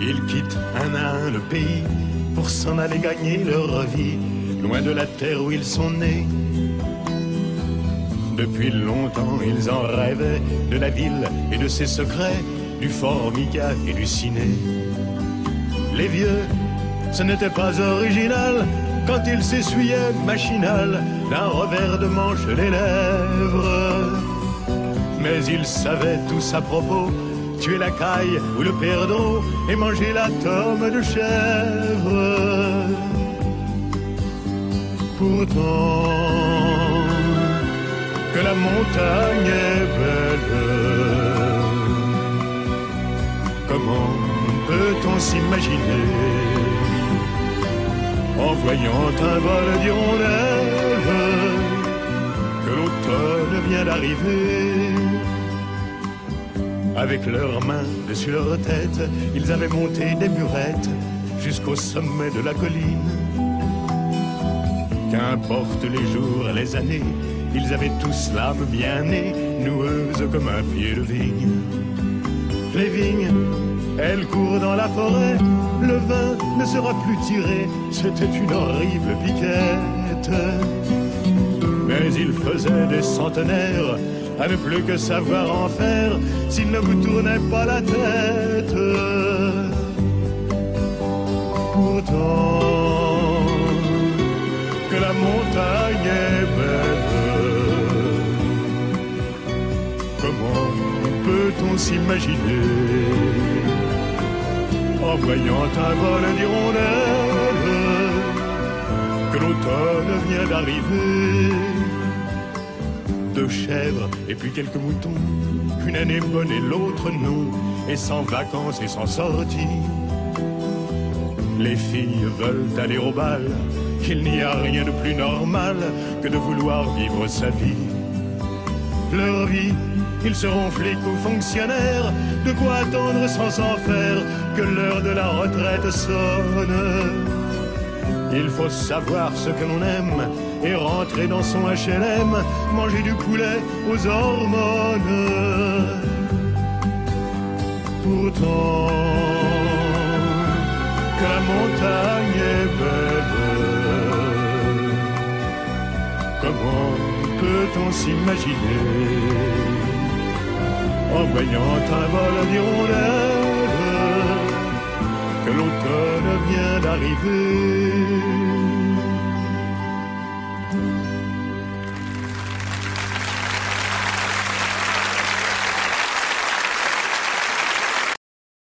Ils quittent un à un le pays pour s'en aller gagner leur vie, loin de la terre où ils sont nés. Depuis longtemps, ils en rêvaient de la ville et de ses secrets, du Formica et du ciné. Les vieux, ce n'était pas original quand ils s'essuyaient machinal d'un revers de manche les lèvres. Mais ils savaient tous à propos tuer la caille ou le perdreau et manger la tome de chèvre. Pourtant, que la montagne est belle, comment peut-on s'imaginer en voyant un vol d'hirondelles que l'automne vient d'arriver? Avec leurs mains dessus leur tête, ils avaient monté des burettes jusqu'au sommet de la colline. Qu'importe les jours, les années, ils avaient tous l'âme bien née, noueuse comme un pied de vigne. Les vignes, elles courent dans la forêt, le vin ne sera plus tiré, c'était une horrible piquette. Mais ils faisaient des centenaires à ne plus que savoir en faire s'ils ne vous tournaient pas la tête. Pourtant, que la montagne est belle, comment peut-on s'imaginer en voyant un vol d'hirondelles que l'automne vient d'arriver? 2 chèvres et puis quelques moutons, une année bonne et l'autre non, et sans vacances et sans sortie. Les filles veulent aller au bal, il n'y a rien de plus normal que de vouloir vivre sa vie. Leur vie, ils seront flics ou fonctionnaires, de quoi attendre sans s'en faire que l'heure de la retraite sonne. Il faut savoir ce que l'on aime et rentrer dans son HLM, manger du poulet aux hormones. Pourtant, que la montagne est belle, comment peut-on s'imaginer en voyant un vol d'hirondelles que l'automne vient d'arriver?